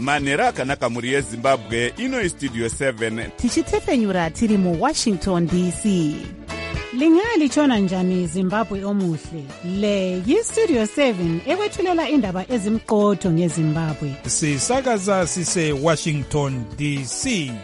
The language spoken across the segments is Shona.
manhero akanaka mhuri yezimbabwe. Ino istudio 7 tichitefenyura tiri muWashington DC. Lingalitshona njani Zimbabwe omuhle? Le yistudio 7 ekwethulela indaba ezimqotho ngeZimbabwe. Sisakaza sise Washington DC.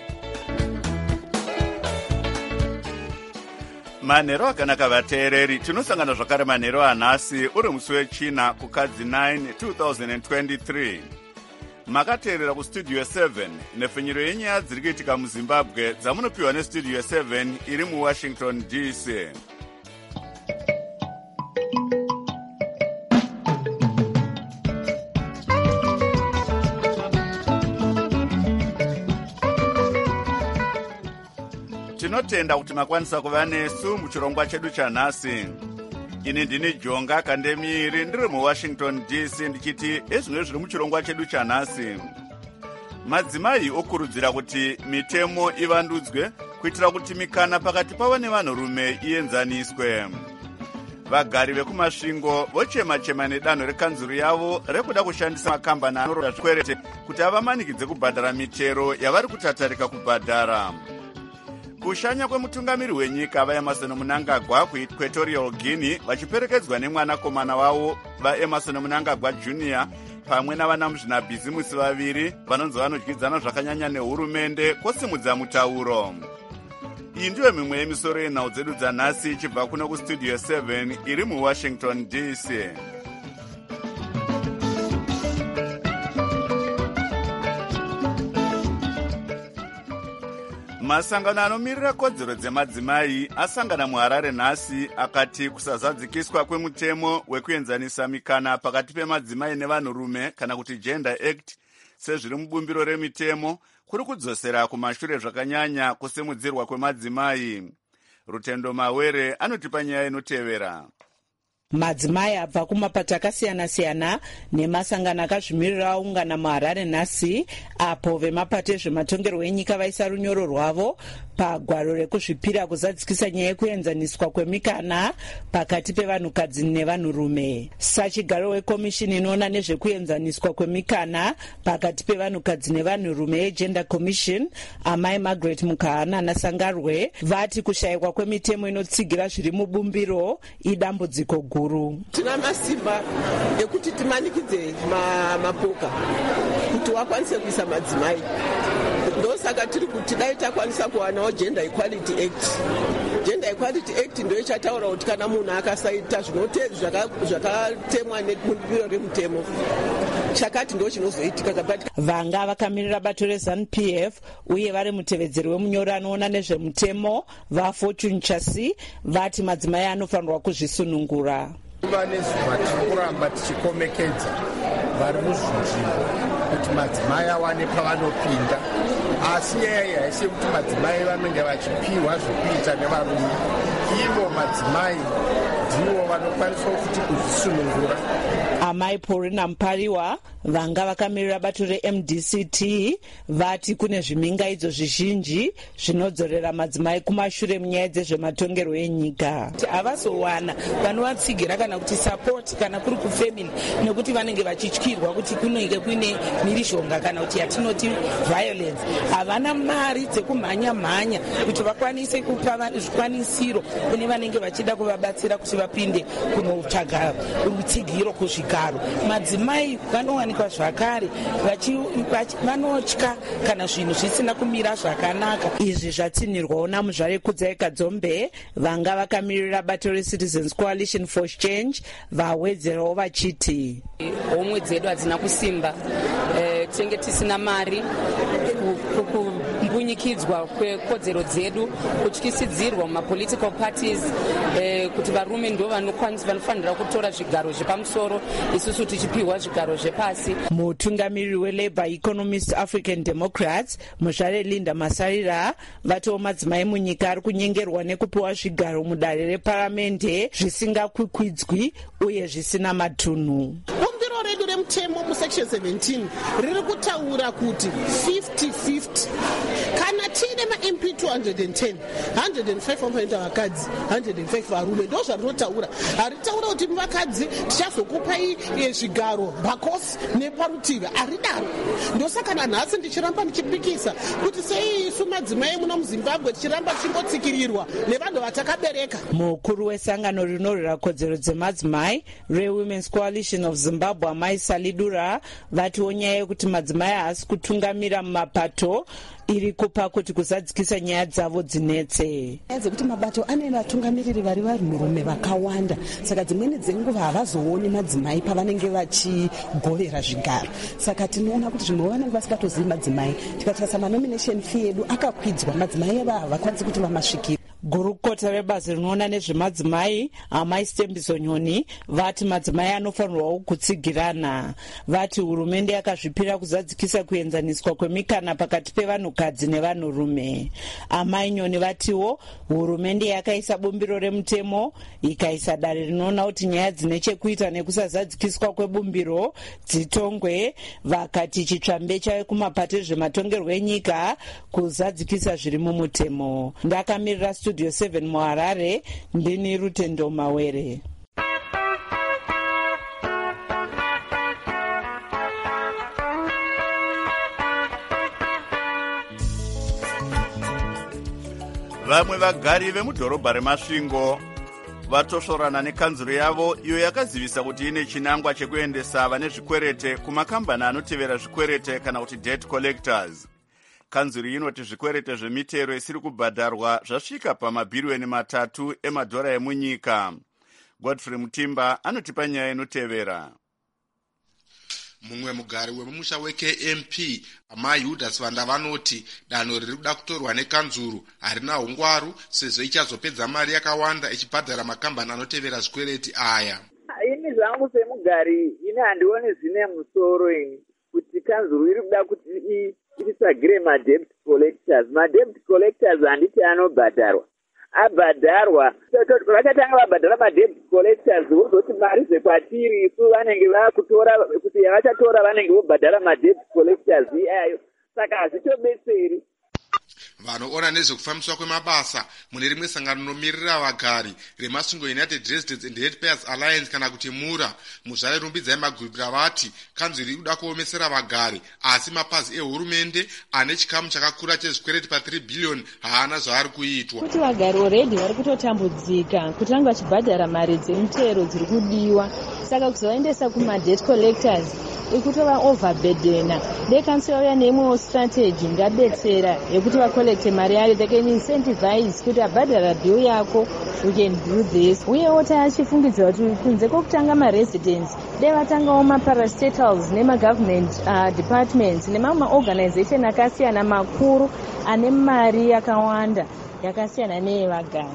manhero akanaka vateereri. Tinosangana zvakare manhero anhasi uri musi wechina kukadzi 9 2023. Makateerera kustudio 7 nefenyero yenyaya dziri kuitika muZimbabwe dzamunopiwa nestudio 7 iri muWashington DC. Tinotenda kuti makwanisa kuva nesu muchirongwa chedu chanhasi. Ini ndini Jonga Kandemiri ndiri muWashington DC ndichiti ezvimwe zviri muchirongwa chedu chanhasi. Madzimai okurudzira kuti mitemo ivandudzwe kuitira kuti mikana pakati pavo nevanhurume ienzaniswe. Vagari vekumasvingo vochema-chema nedanho rekanzuru yavo rekuda kushandisa makambani anorodha zvikwerete kuti avamanikidze kubhadhara mitero yavari kutatarika kubhadhara. Kushanya kwemutungamiri wenyika vaEmerson Mnangagwa kuEquatorial Guinea vachiperekedzwa nemwanakomana wavo vaEmerson Mnangagwa Jr. pamwe navanamuzvinabhizimusi vaviri vanonzi vanodyidzana zvakanyanya nehurumende kosimudza mutauro. Iyi ndiyo mimwe yemisoro yenhau dzedu dzanhasi ichibva kuno kustudio 7 iri muWashington DC. Masangano anomirira kodzero dzemadzimai asangana muHarare nhasi akati kusazadzikiswa kwemutemo wekuenzanisa mikana pakati pemadzimai nevanhurume kana kuti Gender Act sezviri mubumbiro remitemo kuri kudzosera kumashure zvakanyanya kusimudzirwa kwemadzimai. Rutendo Mawere anotipa nyaya inotevera. Madzimai abva kumapato akasiyana-siyana nemasangano akazvimirira aungana muHarare nhasi apo vemapato ezvematongerwo enyika vaisa runyoro rwavo pagwaro rekuzvipira kuzadzikisa nyaya yekuenzaniswa kwemikana pakati pevanhukadzi nevanhurume. Sachigaro wekomishini inoona nezvekuenzaniswa kwemikana pakati pevanhukadzi nevanhurume yeGender Commission, Amai Margaret Mukahana naSangarwe, vati kushayikwa kwemitemo inotsigira zviri mubumbiro idambudziko guru. Tina masimba ekuti timanikidze mapoka kuti wakwanise kuisa madzimai. Ndosaka tiri kuti dai takwanisa kuwanawo Gender Equality Act. Gender Equality Act ndio ichataura kuti kana munhu akasaita zvakatemwa nebumbiro remutemo chakati ndo chinozoitika kabatika. Vanga vakamirira bato reZANU-PF uye vari mutevedzeri wemunyori anoona nezvemutemo vaFortune Chasi vati madzimai anofanirwa kuzvisunungura. Kuva nezuva tiri kuramba tichikomekedza vari muzvinzvimbo kuti madzimai awane pavanopinda, asi yeye haisi kuti madzimai vanenge vachipiwa zvokuita nevarume. Ivo madzimai ndivo vanokwanisa kuti kuzvisunungura. Amai Paulina Mpariwa vanga vakamirira bato reMDCT vati kune zvimingaidzo zvizhinji zvinodzorera madzimai kumashure munyaya dzezvematongerwo enyika. Havazowana vanovatsigira kana kuti support kana kuri kufamily nekuti vanenge vachityirwa kuti kunenge kuine mhirizhonga kana kuti yatinoti violence. Havana mari dzekumhanya-mhanya kuti vakwanise kupa zvikwanisiro kune vanenge vachida kuvabatsira kuti vapinde kunotsvaga rutsigiro kuzvigaro. Madzimai vanowanikwa zvakare vanotya kana zvinhu zvisina kumira zvakanaka. Izvi zvatsinirwawo naMuzvare Kudzai Kadzombe vanga vakamirira bato reCitizens Coalition for Change vawedzerawo vachiti homwe dzedu hadzina kusimba, tinenge tisina mari, kumbunyikidzwa kwekodzero dzedu, kutyisidzirwa mumapolitical parties, kuti varume ndo vanofanira kutora zvigaro zvepamusoro isusu tichipiwa zvigaro zvepasi. Mutungamiriri weLabour Economist African Democrats Muzvare Linda Masarira vatiwo madzimai munyika ari kunyengerwa nekupiwa zvigaro mudare reparamende zvisingakwikwidzwi uye zvisina matunhu. Bumbiro bumbiro redu remutemo musection 17 riri kutaura kuti 50-50 kana tiine maMP 210 105 vanoita vakadzi 105 varume ndo zvarinotaura. Haritaura kuti muvakadzi tichazokupai zvigaro bhakosi neparutivi, haridaro. Ndosaka nanhasi ndichiramba ndichipikisa kuti sei isu madzimai muno muZimbabwe tichiramba tichingotsikirirwa nevanhu vatakabereka. Mukuru wesangano rinorwira kodzero dzemadzimai reWomen's Coalition of Zimbabwe Amai Salidura vatiwo nyaya yekuti madzimai haasi kutungamira mumapato iri kupa kuti kuzadzikisa nyaya dzavo dzinetse. Nyaya dzekuti mabato ane vatungamiriri vari vanhurume vakawanda, saka dzimweni dzenguva havazooni madzimai pavanenge vachigovera zvigaro. Saka tinoona kuti zvimwe vanenge vasikatozivi madzimai. Tikatarisa manomination fee yedu akakwidzwa, madzimai ava havakwanisi kuti vamasvikire. Gurukota rebazi rinoona nezvemadzimai Amai Stembiso Nyoni vati madzimai anofanirwawo kutsigirana. Vati hurumende yakazvipira kuzadzikisa kuenzaniswa kwemikana pakati pevanhukadzi nevanhurume. Amai Nyoni vatiwo hurumende yakaisa bumbiro remutemo ikaisa dare rinoona kuti nyaya dzine chekuita nekusazadzikiswa kwebumbiro dzitongwe. Vakati chitsvambe chave kumapato ezvematongerwo enyika kuzadzikisa zviri mumutemo. Ndakamirira Studio 7 muHarare, ndini Rutendo Mawere. Vamwe vagari vemudhorobha reMasvingo vatosvorana nekanzuro yavo iyo yakazivisa kuti ine chinangwa chekuendesa vane zvikwerete kumakambani anotevera zvikwerete kana kuti debt collectors. Kanzuro inoti zvikwerete zvemitero isiri kubhadharwa zvasvika pamabhiriyoni 3 emadhora emunyika. Godfrey Mutimba anotipa nyaya inotevera. Mumwe mugari wemumusha weKMP Amai Judas Vanda vanoti danho riri kuda kutorwa nekanzuro harina ungwaru sezvo ichazopedza mari yakawanda ichibhadhara makambani anotevera zvikwereti aya. Ini zvangu semugari ini handioni zvine musoro ini kuti kanzuro iri kuda kuti itisagire madebt collectors. Madebt collectors handiti anobhadharwa. Abhadharwa vakatanga vabhadhara madebt collectors vozoti mari dzekwatiri isu vanenge vakutora kuti yavachatora vanenge vobhadhara madebt collectors iyayo, saka hazvitobetseri. Vanoona nezvekufambiswa kwemabasa mune rimwe sangano nomiririra vagari reMasvingo United Residents and Ratepayers Alliance kana kuti MURA muzvare rumbidzai magurukira vati kanzuro iri kuda kuomesera vagari, asi mapazi ehurumende ane chikamu chakakura chezvikwereti pa3 billion haana zvaari kuitwa. Kuti vagari already vari kutotambudzika kutanga vachibhadhara mari dzemutero dziri kudiwa, saka kuzoendesa kumadebt collectors ikutova overburdena. Dekanso yauya neimwewo strategy ingabetsera yekuti vakolekte mari yayo. They can incentivize kuti abhadhara bill yako, you can do this. Uyewo tachifungidzira kuti kunze kwokutanga maresidents dai vatangawo maparastatals nemagovernment departments nemamwe maorganization akasiyana makuru ane mari yakawanda yakasiyana neyevagari.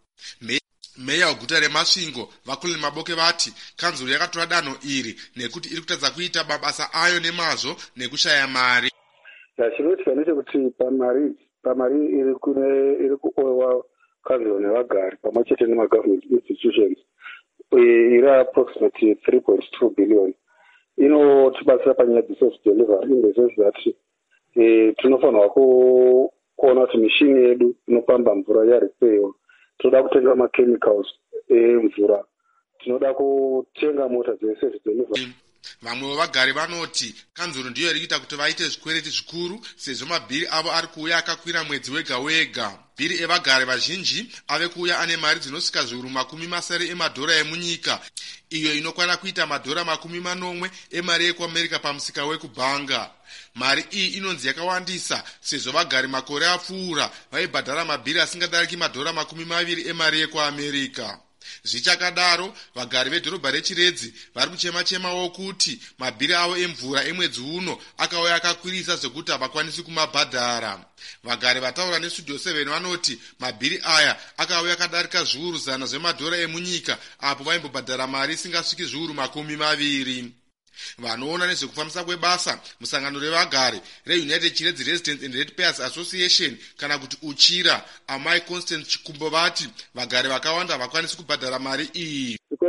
Meya weguta reMasvingo Vakuleni Maboke vati kanzuro yakatora danho iri nekuti iri kutadza kuita mabasa ayo nemazvo nekushaya mari. Chinoitika ndechekuti pamari iri kuowa kanzuro nevagari pamwe chete nemagovernment institutions iri approximately 3.2 billion. Inotibatsira panyaya dzeservice delivery in the sense that tinofanirwa kuona kuti mishini yedu inopamba mvura yaripeyo. Tinoda kutenga machemicals emvura, tinoda kutenga mota dzeservice delivery. Vamwe vevagari vanoti kanzuro ndiyo irikuita kuti vaite zvikwereti zvikuru sezvo mabhiri avo ari kuuya akakwira mwedzi wega wega. Bhiri evagari vazhinji ave kuuya ane mari dzinosvika zviuru 70 emadhora emunyika, iyo inokwana kuita madhora 40 emari yekuAmerica pamusika wekubhanga. Mari iyi inonzi yakawandisa sezvo vagari makore apfuura vaibhadhara mabhiri asingadariki madhora 20 emari yekuAmerica. Zvichakadaro vagari vedhorobha reChiredzi vari kuchema-chemawo kuti mabhiri avo emvura emwedzi uno akauya akakwirisa zvekuti havakwanisi kumabhadhara. Vagari vataura neStudio 7 vanoti mabhiri aya akauya akadarika zviuru 100 zvemadhora emunyika apo vaimbobhadhara mari isingasviki zviuru 20. Vanoona nezvekufambisa kwebasa musangano revagari reUnited Chiredzi Residents and Ratepayers Association kana kuti UCHIRA Amai Constant Chikumbo vati vagari vakawanda havakwanisi kubhadhara mari iyi. Because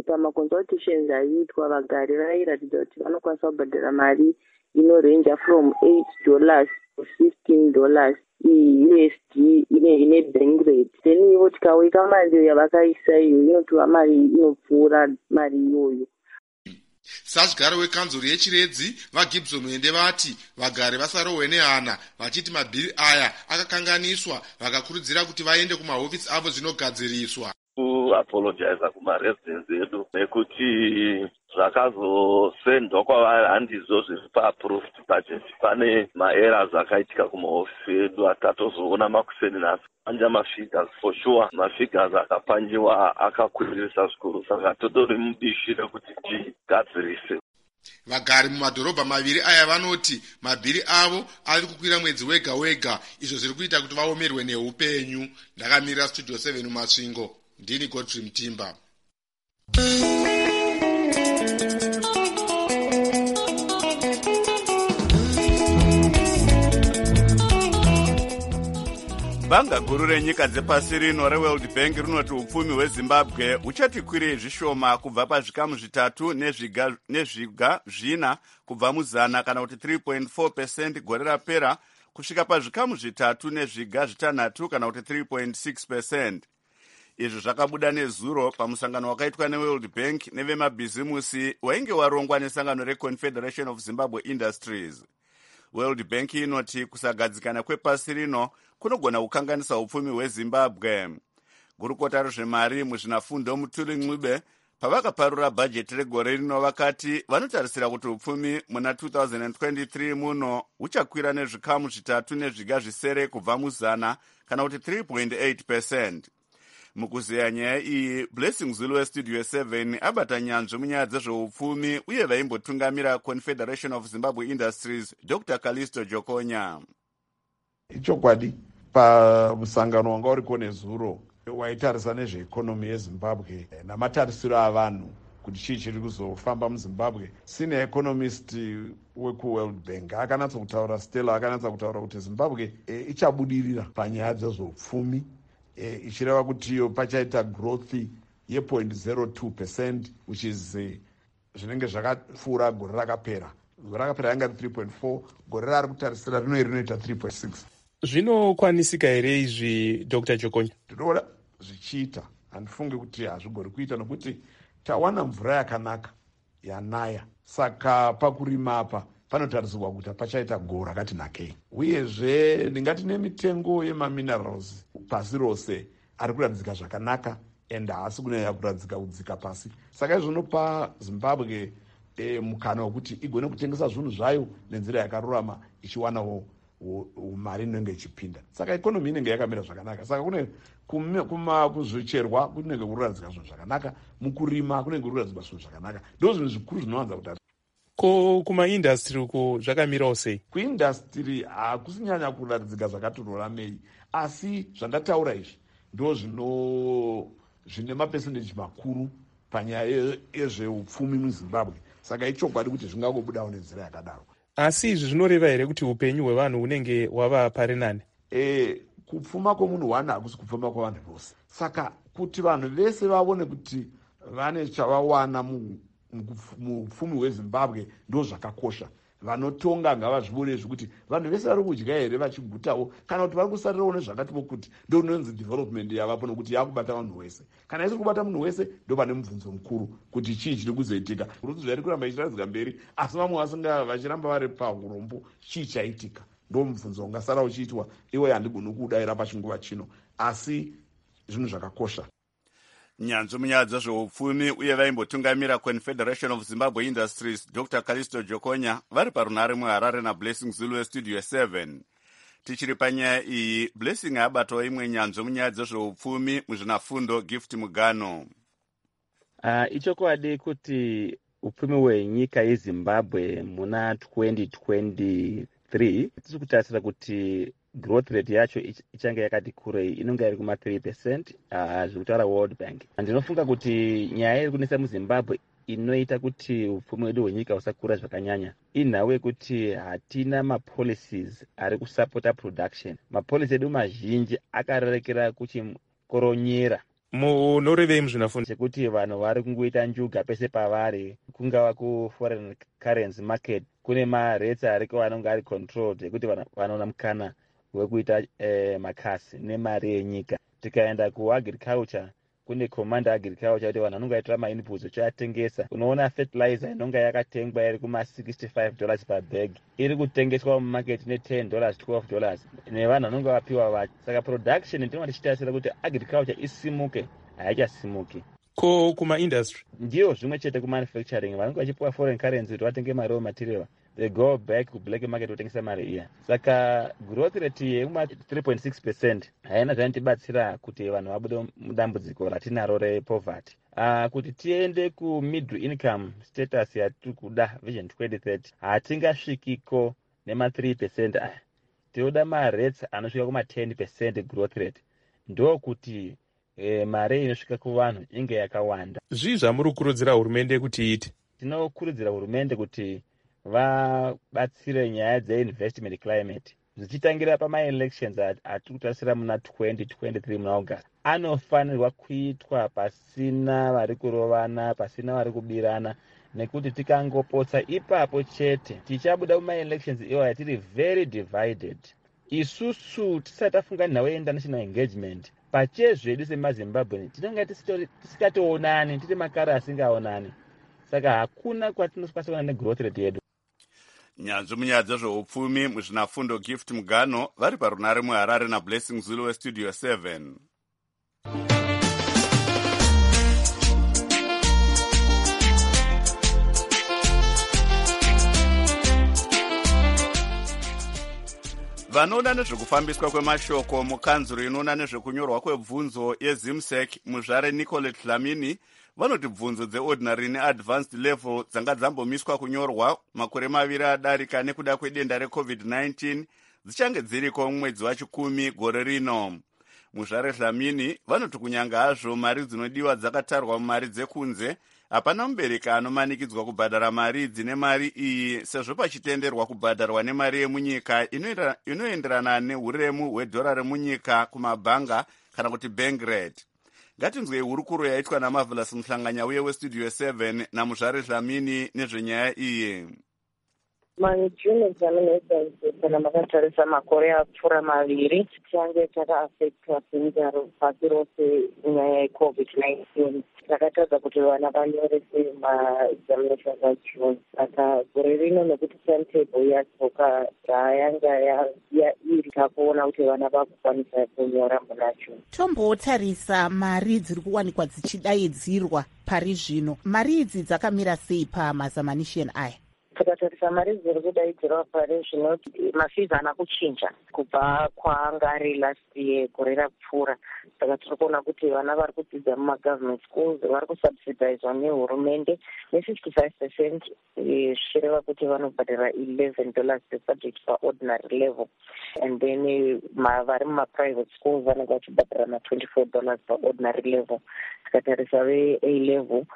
pamaconsultations aiitwa vagari vairatidza kuti vanokwanisa kubhadhara mari inorenja from $8 to $15 USD ine bank rate. Then ivo tikaweka mari yavakaisa iyo inotova mari inopfuura mari iyoyo. Sazigaro wekanzuro yechiredzi vaGibson Mwende vati vagari vasarohwe nehana vachiti mabhiri aya akakanganiswa, vakakurudzira kuti vaende kumahofisi avo zvinogadziriswa. Apologize kumaresidents edu nekuti zvakazosendwa kwavari handizvo zviri paapproved budget. Pane maerrors akaitika kumahofisi edu atatozoona makuseni nhasi. Panja mafigures for sure, mafigures akapanjiwa akakwirisa zvikuru, saka totori mubishi rekuti tigadzirise. Vagari mumadhorobha maviri aya vanoti mabhiri avo ari kukwira mwedzi wega wega, izvo zviri kuita kuti vaomerwe neupenyu. Ndakamirira Studio 7 mumasvingo, ndini Godfrey Mutimba. Banga guru renyika dzepasi rino reWorld Bank rinoti upfumi hweZimbabwe huchati kwirei zvishoma kubva pazvikamu zvitatu nezviga zvina kubva muzana kana kuti 3.4% gore rapera kusvika pazvikamu zvitatu nezviga zvitanhatu kana kuti 3.6%. Izvi zvakabuda nezuro pamusangano wakaitwa neWorld Bank nevemabhizimusi wainge warongwa nesangano reConfederation of Zimbabwe Industries. World Bank inoti kusagadzikana kwepasi rino kunogona kukanganisa upfumi hweZimbabwe. Gurukota rezvemari muzvinafundo Mutuli Ncube pavakaparura bhajeti regore rino vakati vanotarisira kuti upfumi muna 2023 muno huchakwira nezvikamu zvitatu nezviga zvisere kubva muzana kana kuti 3.8%. Mukuzeya nyaya iyi, Blessing Zulu weStudio 7 abata nyanzvi munyaya dzezveupfumi uye vaimbotungamira Confederation of Zimbabwe Industries Dr. Callisto Jokonya. Ichokwadi pamusangano wanga uriko nezuro waitarisa nezveikonomi yeZimbabwe namatarisiro avanhu kuti chii chiri kuzofamba muZimbabwe. Senior economist wekuWorld Bank akanatsa kutaura, Stella akanatsa kutaura kuti Zimbabwe ichabudirira panyaya dzezveupfumi, ichireva kuti iyo pachaita growth ye.02%, which is zvinenge zvakapfuura gore rakapera. Gore rakapera yanga 3.4, gore rari kutarisira rinoita 3.6. Zvinokwanisika here izvi Dr. Jokonya? Ndinoona zvichiita, handifunge kuti hazvigori kuita nokuti tawana mvura yakanaka yanaya, saka pakurima apa panotarisirwa kuti pachaita go rakati nakei. Uyezve ndingati nemitengo yemaminerals pasi rose ari kuradzika zvakanaka ende haasi kunyanya kuradzika kudzika pasi. Saka izvinopa Zimbabwe mukana wekuti igone kutengesa zvinhu zvayo nenzira yakarurama ichiwanawo mari inenge ichipinda. Saka ikonomi inenge yakamira zvakanaka. Saka kune kuzvicherwa kunenge kuradzika zvinhu zvakanaka, mukurima kunenge kuradzika zvinhu zvakanaka. Ndo zvinhu zvikuru zvinowanza kutari. Ko kumaindastri uko zvakamirawo sei? Kuindastri hakusinyanya kuradzika zvakati roramei, asi zvandataura izvi ndo zvine mapesendeji makuru panyaya yezveupfumi muZimbabwe. Saka ichokwadi kuti zvingangobudawo nenzira yakadaro. Asi izvi zvinoreva here kuti upenyu hwevanhu hunenge hwava pari nani? Kupfuma kwomunhu one hakusi kupfuma kwavanhu vose. Saka kuti vanhu vese vaone kuti vane chavawana mupfumi hweZimbabwe ndo zvakakosha. Vanotonga ngavazvione kuti vanhu vese vari kudya here vachigutawo, kana kuti vari kusarirawo nezvakatiwo kuti ndo inonzi development yavapo, nokuti yakubata vanhu vese. Kana isiri kubata munhu wese ndo pane mubvunzo mukuru kuti chii chiri kuzoitika. Kuti zvairi kuramba ichiradzika mberi asi vamwe vachiramba vari paurombo, chii chaitika? Ndo mubvunzo ungasara uchiitwa. Iwe handigoni kudayira pachinguva chino, asi zvinhu zvakakosha. Nyanzvi munyaya dzezveupfumi uye vaimbotungamira Confederation of Zimbabwe Industries Dr. Callisto Jokonya vari parunare muHarare naBlessing Zulu weStudio 7. Tichiri panyaya iyi, Blessing abatawo imwe nyanzvi munyaya dzezveupfumi muzvinafundo Gift Mugano. Ichokwadi kuti upfumi hwenyika yeZimbabwe muna 2023 tiri kutarisira kuti growth rate yacho ichange yakati kurei, inonge iri kuma 3%, zviri kutaura World Bank. Ndinofunga kuti nyaya iri kunesa muZimbabwe inoita kuti upfumi hwedu hwenyika husakura zvakanyanya inhau yekuti hatina mapolicies ari kusapota production. Mapolicy edu mazhinji akarerekera kuchikoronyera. munorevei muzvinafundo chekuti vanhu vari kungoita njuga pese pavari, kungava kuforeign currency market kune marates ariko anonge ari controlled ekuti vanoona mukana wekuita makasi nemari yenyika. Tikaenda kuagriculture, kune command agriculture kuti vanhu vanonge vaitira mainputs vachiatengesa. Unoona fertilizer inonge yakatengwa iri kuma$65 per bag iri kutengeswa mumarket ne$10 $12 nevanhu vanonge vapiwa vacho. Saka production ndinoti tichitasira kuti agriculture isimuke, haichasimuki. Ko kuma-industry ndiyo zvimwe chete kumanufacturing, vanonge vachipiwa foreign currency kuti vatenge mari material, they go back kublack market kutengesa mari iya. Saka growth rate yekuma 3.6% haina zvainotibatsira kuti vanhu vabude mudambudziko ratinaro repoverty. Kuti tiende kumiddle income status yatiri kuda vision 2030 hatingasvikiko nema 3% aya. Tinoda marates anosvika kuma 10% growth rate, ndokuti mari inosvika kuvanhu inge yakawanda. Zvii zvamuri kukurudzira hurumende kuti iite? Tinokurudzira hurumende kuti vabatsire nyaya dzeinvestment climate, zvichitangira pama-elections atiri kutarisira muna 2023 muna August. Anofanirwa kuitwa pasina vari kurovana, pasina vari kubirana, nekuti tikangopotsa ipapo chete tichabuda muma-elections iwaya tiri very divided. Isusu tisati tafunga nhau international engagement pachezvedu semazimbabwe tinonga tisikatoonani, tiri makara asingaonani. Saka hakuna kwatinosvika kuona negrowth rate yedu. Nyanzvi munyaya dzezveupfumi muzvinafundo Gift Mugano vari parunare muHarare naBlessing Zulu weStudio 7. vanoona nezvekufambiswa kwemashoko mukanzuro inoona nezvekunyorwa kwebvunzo yeZimsec muzvare Nicolette Dlamini vanoti bvunzo dzeordinary neadvanced level dzanga dzambomiswa kunyorwa makore maviri adarika nekuda kwedenda reCovid-19 dzichange dziriko mumwedzi wa10 gore rino. Muzvare Dlamini vanoti kunyanga hazvo mari dzinodiwa dzakatarwa mumari dzekunze, hapana mubereki anomanikidzwa kubhadhara mari dzine mari iyi sezvo pachitenderwa kubhadharwa nemari yemunyika inoenderana neuremu hwedhora remunyika kumabhanga kana kuti bank rate. Ngatinzwei hurukuro yaitwa naMarvelous Muhlanganya uye weStudio 7 naMuzvare Dlamini nezvenyaya iyi. Majuni examinations kana makatarisa makore apfuura maviri change chakaafectwa senzaro pasi rose nyaya yeCovid-19. Takatadza kuti vana vanyorese maexaminations aJune. Saka gore rino nekuti timetable yachoka yanga iri takuona kuti vana vakukwanisa kunyora muna June. Tombotarisa mari dziri kuwanikwa dzichidaidzirwa pari zvino. Mari idzi dzakamira sei pamazamanisheni aya? Takatarisa mari dziri kudaidzirwa pari zvino mafees haana kuchinja kubva kwaanga ari last year gore rapfuura. Saka tiri kuona kuti vana vari kudzidza mumagovernment schools vari kusubsidizwa nehurumende ne55%, zvichireva kuti vanobhadhara $11 per subject paordinary level, and then vari mumaprivate schools vanenge vachibhadhara $24 paordinary level. Tikatarisa veA level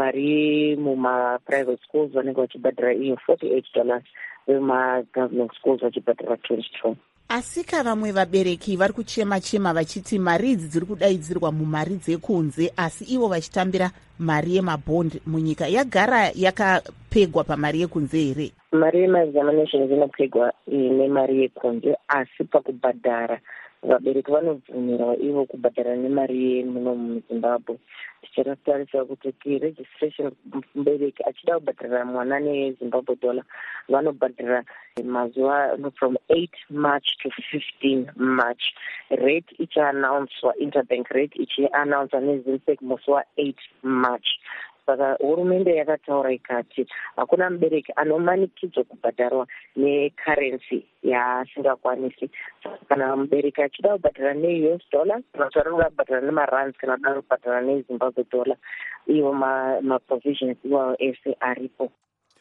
vari mumaprivate schools vanenge vachibhadhara iyo $48, vemagovernment schools vachibhadhara $22. Asi vamwe vabereki vari kuchema-chema vachiti mari idzi dziri kudaidzirwa mumari dzekunze, asi ivo vachitambira mari yemabhondi munyika yagara yakapegwa pamari yekunze here? Mari yemaexaminations inopegwa nemari yekunze, asi pakubhadhara vabereki vanobvumirwa ivo kubhadhara nemari yemuno muZimbabwe. Tichatarisira kuti registration mubereki achida kubhadhara mwana neZimbabwe dollar vanobhadhara mazuva from 8 March to 15 March. Rate ichiannouncwa, interbank rate ichiannouncwa neZimsec musi wa8 March. Saka hurumende yakataura ikati hakuna mubereki anomanikidzwa kubhadharwa necurrency yaasingakwanisi. Kana mubereki achida kubhadhara neUS dollar, vanotaura kubhadhara nemarands kana kuda kubhadhara neZimbabwe dollar, iwo maprovisions iwawo ese aripo.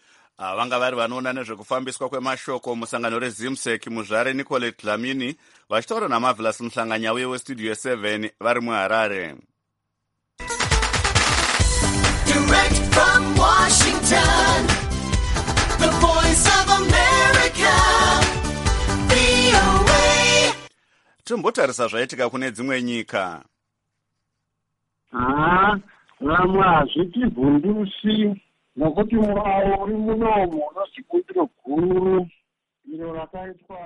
Vanga vari vanoona nezvekufambiswa kwemashoko musangano reZimsec muzvare Nicolette Dlamini vachitaura naMarvelous Muhlanganya uye weStudio 7 vari muHarare. Direct from Washington, the voice of America, VOA. Tombotarisa zvaitika kune dzimwe nyika. vamwe hazvitivhundusi nokuti muraro uri munomo unozvikuitiro guru iro rakaitwa.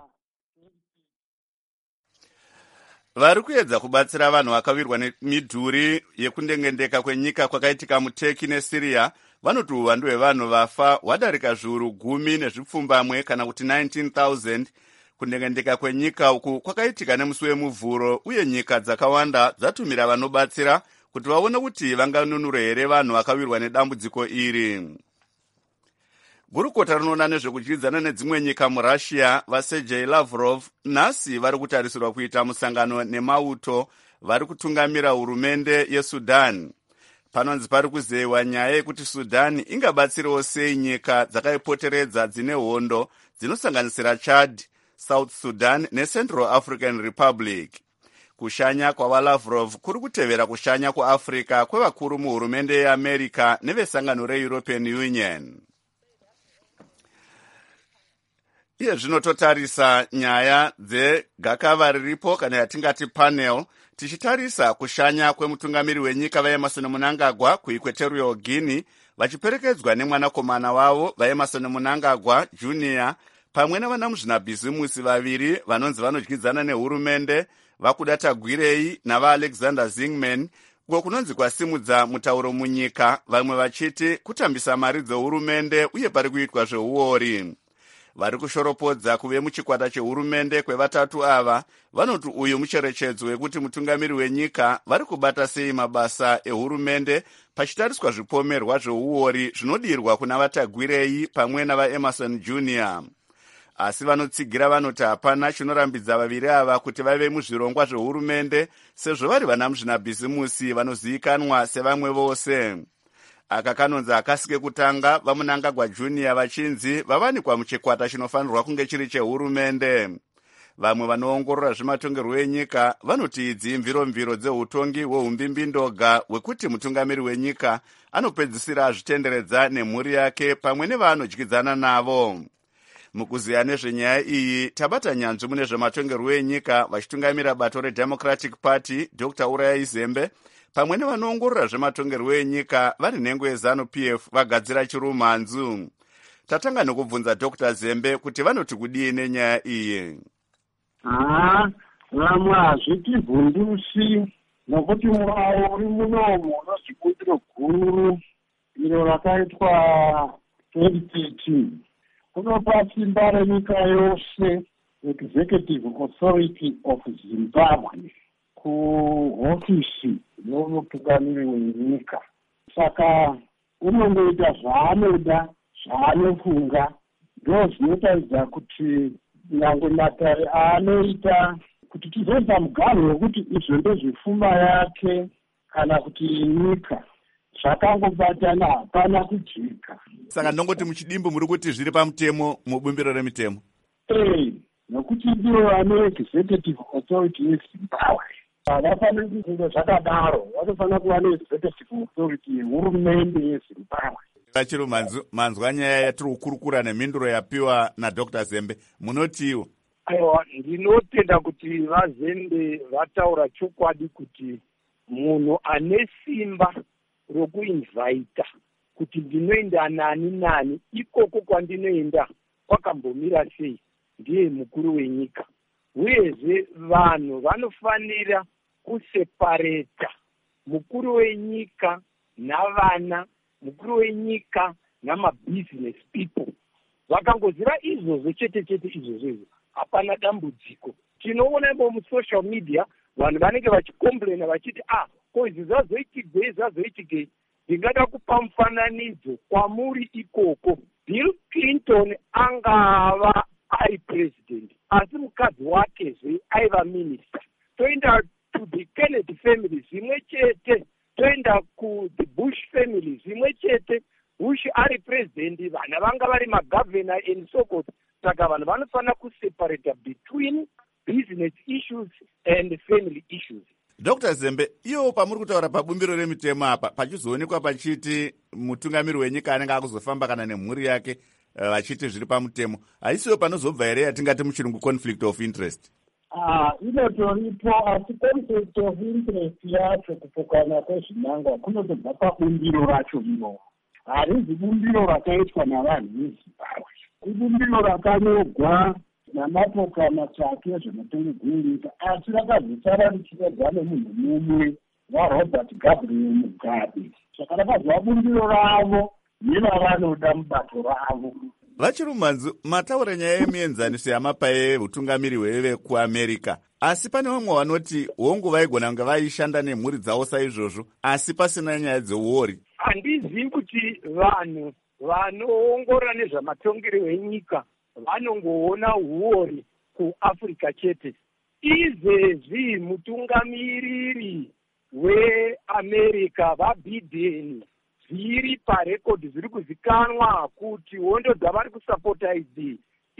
vari kuedza kubatsira vanhu vakawirwa nemidhuri yekundengendeka kwenyika kwakaitika muturkey nesiriya vanoti uwandu hwevanhu vafa hwadarika zviuru 10 nezvipfumbamwe kana kuti 19,000. kundengendeka kwenyika uku kwakaitika nemusi wemuvhuro uye nyika dzakawanda dzatumira vanobatsira kuti vaone kuti vanganunure here vanhu vakawirwa nedambudziko iri. gurukota rinoona nezvekudyidzana nedzimwe nyika murussia vasergei lavrov nhasi vari kutarisirwa kuita musangano nemauto vari kutungamira hurumende yesudan. panonzi pari kuzeyiwa nyaya yekuti sudan ingabatsirewo sei nyika dzakaipoteredza dzine hondo dzinosanganisira chad, south sudan necentral african republic. kushanya kwavalavrov kuri kutevera kushanya kuafrica kwevakuru muhurumende yeamerica nevesangano reeuropean union. iye zvinototarisa nyaya dzegakava riripo kana yatingati panel tichitarisa kushanya kwemutungamiri wenyika vaemerson mnangagwa kuequatorial guinea vachiperekedzwa nemwanakomana wavo vaemerson mnangagwa junior pamwe nevanamuzvinabhizimusi vaviri vanonzi vanodyidzana nehurumende vakuda tagwirei navaalexander zingman uko kunonzi kwasimudza mutauro munyika vamwe vachiti kutambisa mari dzehurumende uye pari kuitwa zveuori. vari kushoropodza kuve muchikwata chehurumende kwevatatu ava vanoti uyu mucherechedzo wekuti mutungamiri wenyika vari kubata sei mabasa ehurumende pachitariswa zvipomerwa zveuori zvinodirwa kuna vatagwirei pamwe navaemerson junior. asi vanotsigira vanoti hapana chinorambidza vaviri ava kuti vave muzvirongwa zvehurumende sezvo vari vanamuzvinabhizimusi vanozivikanwa sevamwe vose. aka kanonzi akasike kutanga vamunangagwa junior vachinzi vavanikwa muchikwata chinofanirwa kunge chiri chehurumende. vamwe vanoongorora zvematongerwo enyika vanoti idzi mviromviro dzeutongi hweumbimbi-ndoga hwekuti mutungamiri wenyika anopedzisira azvitenderedza nemhuri yake pamwe nevaanodyidzana navo. mukuziya nezvenyaya iyi tabata nyanzvi mune zvematongerwo enyika vachitungamira bato redemocratic party dr urayai zembe pamwe nevanoongorora zvematongerwo enyika vari nhengo yeZANU-PF vagadzira chirumhanzu. tatanga nekubvunza dr zembe kuti vanoti kudii nenyaya iyi. vamwe hazvitivhundusi nokuti muraro uri munomo unozvikuitiro guru iro rakaitwa 2013 unopa simba renyika yose executive authority of zimbabwe kuhofisi yomutungamiri wenyika. saka unongoita zvaanoda zvaanofunga ndo zvinotaridza kuti nyangwe matare aanoita kuti tizoita mugaro wekuti izvo ndezvepfuma yake kana kuti nyika zvakangobatana hapana kujika. saka ndongoti muchidimbu muri kuti zviri pamutemo mubumbiro remitemo. nokuti ndivo vane executive authority yezimbabwe havafaniri kunge zvakadaro vanofanira kuva neexecutive authority yehurumende yezimbabwe. achiri manzwa nyaya yatiri kukurukura nemhinduro yapiwa nadr zembe munotiwo. aiwa ndinotenda kuti vazembe vataura chokwadi kuti munhu ane simba rokuinvhaita kuti ndinoenda nani nani ikoko kwandinoenda kwakambomira sei ndiye mukuru wenyika. uyezve vanhu vanofanira kusepareta mukuru wenyika navana, mukuru wenyika namabusiness people. vakangoziva izvozvo chete chete izvozvo hapana dambudziko. tinoonamo musocial media vanhu vanenge vachikomplaina vachiti ko izvi zvazoitigei. ndingada kupa mufananidzo kwamuri ikoko. Bill Clinton angava ari president asi mukadzi wakezve aiva minister. toenda to the Kennedy family zvimwe chete, toenda ku the Bush family zvimwe chete. Bush ari president, vana vanga vari magavana and so forth. saka vanhu vanofanira kuseparata between business issues and family issues. dr zembe, iyo pamuri kutaura pabumbiro remitemo apa pachizoonekwa pachiti mutungamiri wenyika anenge akuzofamba kana nemhuri yake vachiti zviri pamutemo, haisiwo panozobva here yatingati muchirungu conflict of interest? inotoripo, asi concept of interest yacho kupokana kwezvinangwa kunotobva pabumbiro racho iro. Harizi bumbiro rakaitwa navanhu vezimbabwe, ibumbiro rakanyorwa namapoka matsvake ezvematongo enyika, asi rakazosara richiredzwa nemunhu mumwe waRobert Gabriel Mugabe. Saka rakazova bumbiro ravo nevavanoda mubato ravo. Vachirumanzu, mataura nyaya yemienzaniso yamapa yeutungamiri hwevekuamerica, asi pane vamwe vanoti hongu vaigona kunge vaishanda nemhuri dzavo saizvozvo, asi pasina nyaya dzeuori. Handizivi kuti vanhu vanoongorora nezvamatongerwo enyika vanongoona uori kuAfrica chete. Izvezvi mutungamiriri weAmerica vaBiden zviri parekodhi zviri kuzikanwa kuti hondo dzavari kusapota idzi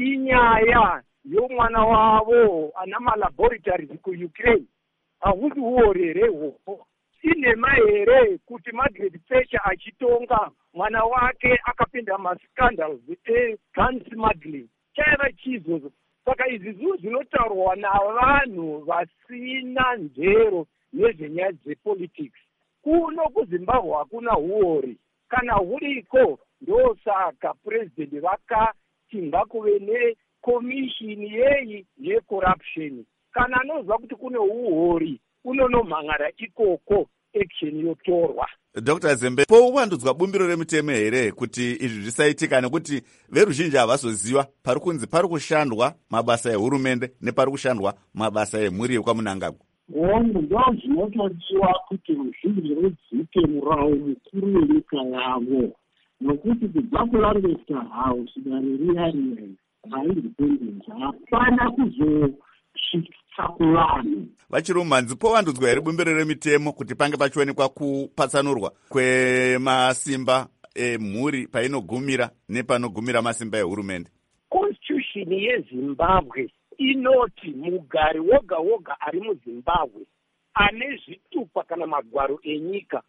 inyaya yomwana wavo ana malaboratories kuUkraine. Hahusi uori here hwohwo? Sinema here kuti Margaret Thatcher achitonga mwana wake akapinda mascandals gun smuggling? Chaiva chizozo. Saka izvi zvinhu zvinotaurwa navanhu vasina njero nezvenyaya dzepolitics. Kuno kuZimbabwe hakuna uori, kana huriko ndosaka president vakati ngakuve nekomishini yeyi yecorruption. Kana anozwa kuti kune uori unonomhangara ikoko action yotorwa. Dr. Zembe, pouvandudzwa bumbiro remitemo here kuti izvi zvisaitika, nekuti veruzhinji havazoziva pari kunzi pari kushandwa mabasa ehurumende nepari kushandwa mabasa emhuri yekwaMunangagwa. Hongu ndo zvinotodiwa kuti ruzhinji rudzike murawo mukuru wenyika yavo, nokuti kubva kuLancaster House dare riya vaindependence hapana kuzosvitsa kuvanhu. Vachirumanzi, povandudzwa here bumbiro remitemo kuti pange pachionekwa kupatsanurwa kwemasimba emhuri painogumira nepanogumira masimba ehurumende? Constitution yeZimbabwe inoti mugari woga woga ari muZimbabwe ane zvitupa kana magwaro enyika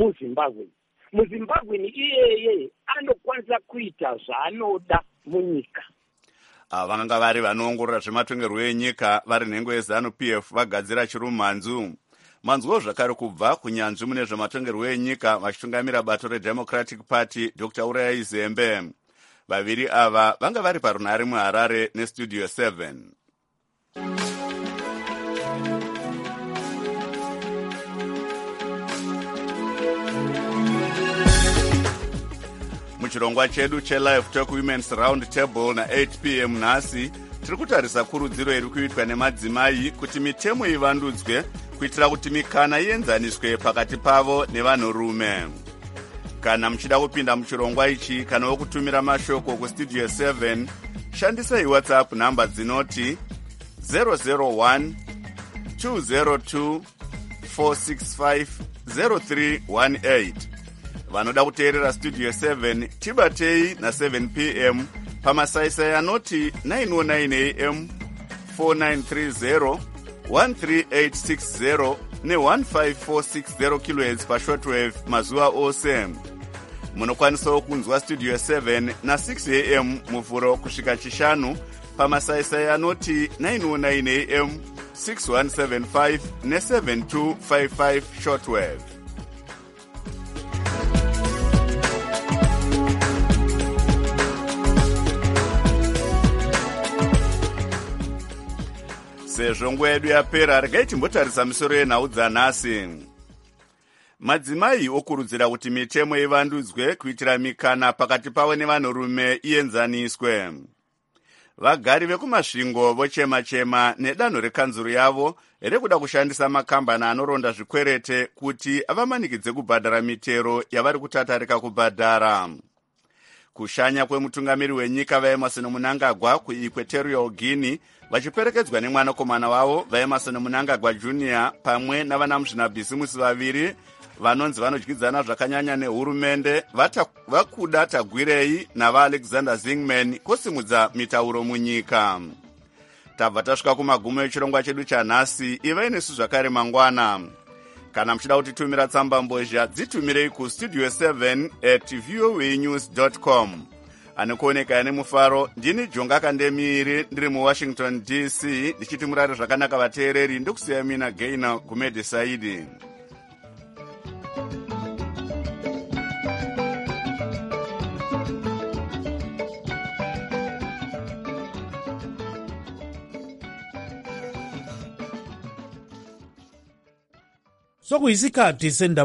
muZimbabwe ni iyeye anokwanisa kuita zvaanoda munyika. Vanga vari vanoongorora zvematongerwo enyika vari nhengo yeZANU-PF vagadzira chirumanzu. Manzwo zvakare kubva kunyanzvi mune zvematongerwo enyika vachitungamira bato reDemocratic Party Dr. Urayai Zembe. Vaviri ava vanga vari parunhare muHarare neStudio 7. Muchirongwa chedu cheLive Talk Women's Round Table na8 p.m. nhasi tiri kutarisa kurudziro iri kuitwa nemadzimai kuti mitemo ivandudzwe kuitira kuti mikana ienzaniswe pakati pavo nevanhurume. Kana muchida kupinda muchirongwa ichi kana wokutumira mashoko kuStudio 7, shandisai WhatsApp namba dzinoti 001 202 465 0318. Vanoda kuteerera Studio 7 tibatei na7 p.m. pamasaisai anoti 909 am 4930 13860 ne15460 kHz pashortwave mazuva ose. Munokwanisawo kunzwa Studio 7 na6 am muvhuro kusvika chishanu pamasaisai anoti 909 am 6175 ne7255 shortwave. Sezvo nguva yedu yapera, regai timbotarisa misoro yenhau dzanhasi. Madzimai okurudzira kuti mitemo ivandudzwe kuitira mikana pakati pavo nevanhurume ienzaniswe. Vagari vekumasvingo vochema-chema nedanho rekanzuru yavo rekuda kushandisa makambani anoronda zvikwerete kuti avamanikidze kubhadhara mitero yavari kutatarika kubhadhara. Kushanya kwemutungamiri wenyika vaEmerson Mnangagwa kuEquatorial Guinea vachiperekedzwa nemwanakomana wavo vaEmerson Mnangagwa Jr. pamwe navanamuzvinabhisimusi vaviri vanonzi vanodyidzana zvakanyanya nehurumende vakuda tagwirei navaAlexander Zingman kusimudza mitauro munyika. Tabva tasvika kumagumo echirongwa chedu chanhasi. Ivai nesu zvakare mangwana. Kana muchida kutitumira tsamba mbozha dzitumirei kustudio7@voanews.com. ane kuoneka nemufaro. Ndini Jonga Kandemiri ndiri muWashington DC ndichiti murare zvakanaka vateereri. Ndikusiya mina Gaina Gumede Saidi. Sokuyisikhathi sendaba